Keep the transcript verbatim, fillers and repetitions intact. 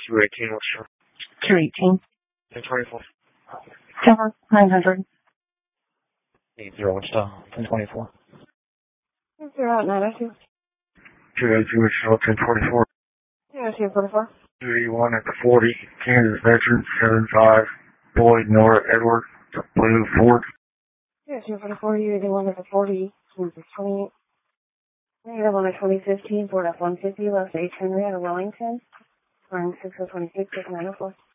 two eighteen, what's your? two eighteen. ten twenty-four. Silver, nine hundred. eight zero, what's the ten twenty-four? Zero at nine oh two. two eighty-two, what's your ten twenty-four? Yeah, two forty-four. two eighty-one at the forty, Kansas Veteran, seven five, Boyd, Nora, Edward, Blue, Ford. Yeah, two forty-four, U eighty-one at the forty, Kansas twenty-eight. Negative on a twenty fifteen, Ford F one fifty, left H Henry at a Wellington. Running six oh twenty-six, nine oh four.